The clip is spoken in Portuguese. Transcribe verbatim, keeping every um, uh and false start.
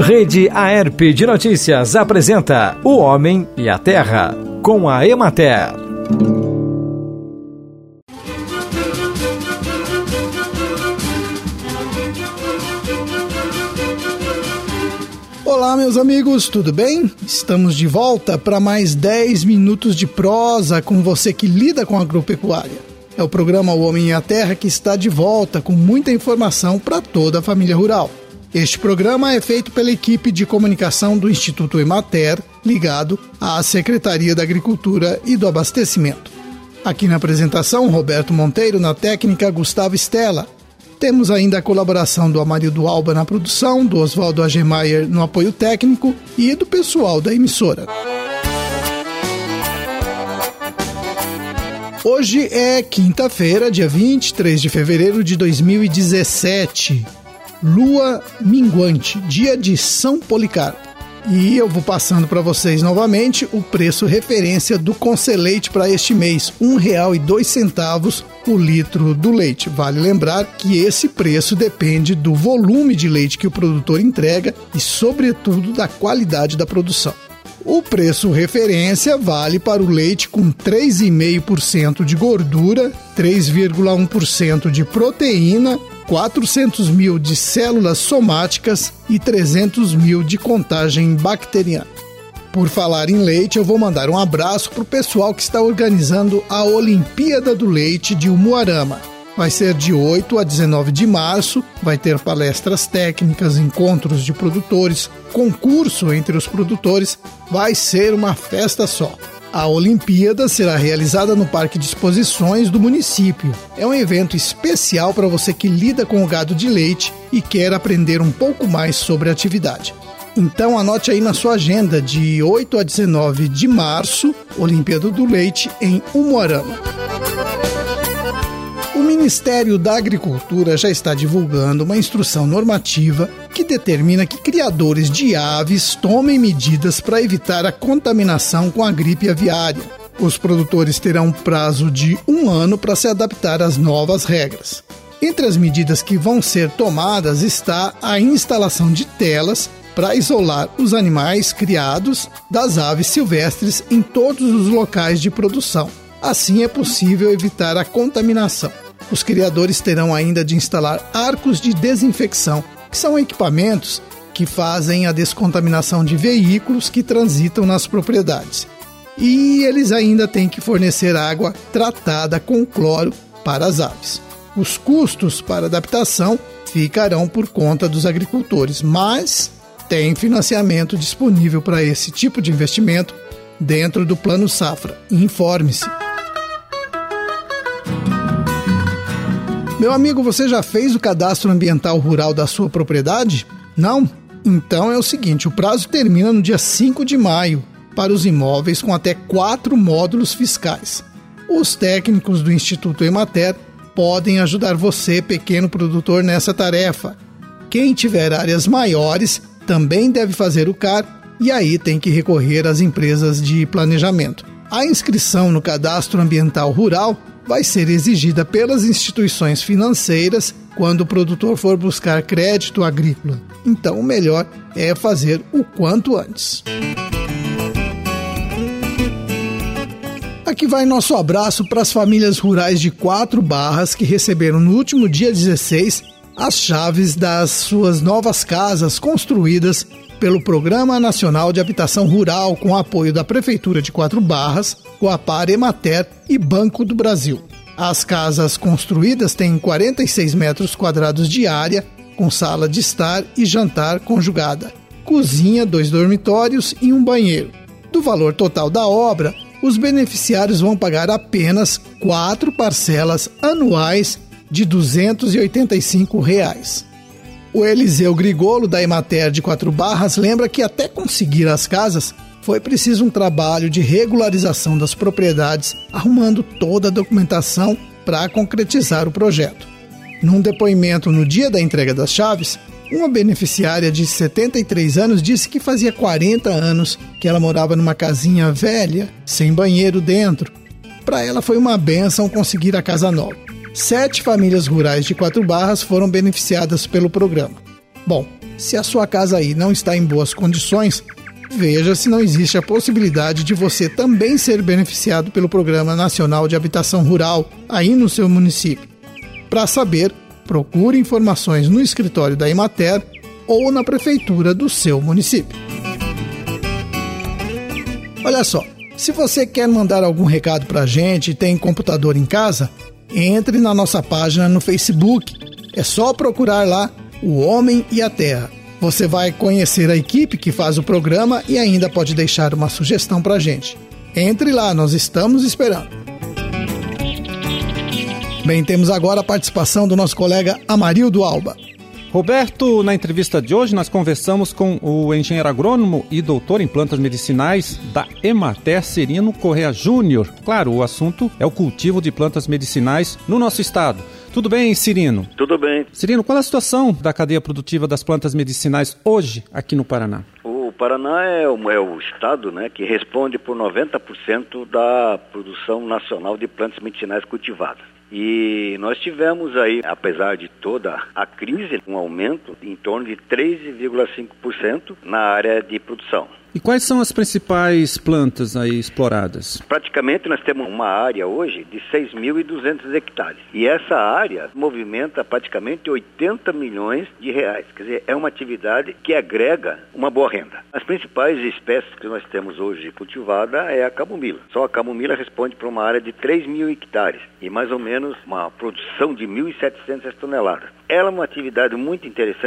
Rede Aerp de Notícias apresenta O Homem e a Terra, com a Emater. Olá, meus amigos, tudo bem? Estamos de volta para mais dez minutos de prosa com você que lida com agropecuária. É o programa O Homem e a Terra que está de volta com muita informação para toda a família rural. Este programa é feito pela equipe de comunicação do Instituto Emater, ligado à Secretaria da Agricultura e do Abastecimento. Aqui na apresentação, Roberto Monteiro, na técnica, Gustavo Stella. Temos ainda a colaboração do Amarildo Alba na produção, do Oswaldo Agemeyer no apoio técnico e do pessoal da emissora. Hoje é quinta-feira, dia vinte e três de fevereiro de dois mil e dezessete. Lua minguante, dia de São Policarpo. E eu vou passando para vocês novamente o preço referência do Conselheite para este mês, um real e dois centavos o litro do leite. Vale lembrar que esse preço depende do volume de leite que o produtor entrega e, sobretudo, da qualidade da produção. O preço referência vale para o leite com três vírgula cinco por cento de gordura, três vírgula um por cento de proteína, quatrocentos mil de células somáticas e trezentos mil de contagem bacteriana. Por falar em leite, eu vou mandar um abraço para o pessoal que está organizando a Olimpíada do Leite de Umuarama. Vai ser de oito a dezenove de março, vai ter palestras técnicas, encontros de produtores, concurso entre os produtores, vai ser uma festa só. A Olimpíada será realizada no Parque de Exposições do município. É um evento especial para você que lida com o gado de leite e quer aprender um pouco mais sobre a atividade. Então anote aí na sua agenda, de oito a dezenove de março, Olimpíada do Leite em Umuarama. O Ministério da Agricultura já está divulgando uma instrução normativa que determina que criadores de aves tomem medidas para evitar a contaminação com a gripe aviária. Os produtores terão prazo de um ano para se adaptar às novas regras. Entre as medidas que vão ser tomadas está a instalação de telas para isolar os animais criados das aves silvestres em todos os locais de produção. Assim é possível evitar a contaminação. Os criadores terão ainda de instalar arcos de desinfecção, que são equipamentos que fazem a descontaminação de veículos que transitam nas propriedades. E eles ainda têm que fornecer água tratada com cloro para as aves. Os custos para adaptação ficarão por conta dos agricultores, mas tem financiamento disponível para esse tipo de investimento dentro do Plano Safra. Informe-se. Meu amigo, você já fez o cadastro ambiental rural da sua propriedade? Não? Então é o seguinte, o prazo termina no dia cinco de maio para os imóveis com até quatro módulos fiscais. Os técnicos do Instituto Emater podem ajudar você, pequeno produtor, nessa tarefa. Quem tiver áreas maiores também deve fazer o C A R e aí tem que recorrer às empresas de planejamento. A inscrição no cadastro ambiental rural vai ser exigida pelas instituições financeiras quando o produtor for buscar crédito agrícola. Então, o melhor é fazer o quanto antes. Aqui vai nosso abraço para as famílias rurais de Quatro Barras que receberam no último dia dezesseis as chaves das suas novas casas construídas pelo Programa Nacional de Habitação Rural, com apoio da Prefeitura de Quatro Barras, Coapar, Emater e Banco do Brasil. As casas construídas têm quarenta e seis metros quadrados de área, com sala de estar e jantar conjugada, cozinha, dois dormitórios e um banheiro. Do valor total da obra, os beneficiários vão pagar apenas quatro parcelas anuais de duzentos e oitenta e cinco reais. O Eliseu Grigolo, da Emater de Quatro Barras, lembra que até conseguir as casas foi preciso um trabalho de regularização das propriedades, arrumando toda a documentação para concretizar o projeto. Num depoimento no dia da entrega das chaves, uma beneficiária de setenta e três anos disse que fazia quarenta anos que ela morava numa casinha velha, sem banheiro dentro. Para ela foi uma bênção conseguir a casa nova. Sete famílias rurais de Quatro Barras foram beneficiadas pelo programa. Bom, Se a sua casa aí não está em boas condições, veja se não existe a possibilidade de você também ser beneficiado pelo Programa Nacional de Habitação Rural aí no seu município. Para saber, procure informações no escritório da Emater ou na prefeitura do seu município. Olha só, se você quer mandar algum recado para a gente e tem computador em casa, entre na nossa página no Facebook. É só procurar lá O Homem e a Terra. Você vai conhecer a equipe que faz o programa e ainda pode deixar uma sugestão para a gente. Entre lá, nós estamos esperando. Bem, temos agora a participação do nosso colega Amarildo Alba. Roberto, na entrevista de hoje nós conversamos com o engenheiro agrônomo e doutor em plantas medicinais da Emater, Cirino Correa Júnior. Claro, o assunto é o cultivo de plantas medicinais no nosso estado. Tudo bem, Cirino? Tudo bem. Cirino, qual é a situação da cadeia produtiva das plantas medicinais hoje aqui no Paraná? O Paraná é o, é o estado, né, que responde por noventa por cento da produção nacional de plantas medicinais cultivadas. E nós tivemos aí, apesar de toda a crise, um aumento em torno de três vírgula cinco por cento na área de produção. E quais são as principais plantas aí exploradas? Praticamente nós temos uma área hoje de seis mil e duzentos hectares. E essa área movimenta praticamente oitenta milhões de reais. Quer dizer, é uma atividade que agrega uma boa renda. As principais espécies que nós temos hoje cultivada é a camomila. Só a camomila responde para uma área de três mil hectares e mais ou menos uma produção de mil e setecentas toneladas. Ela é uma atividade muito interessante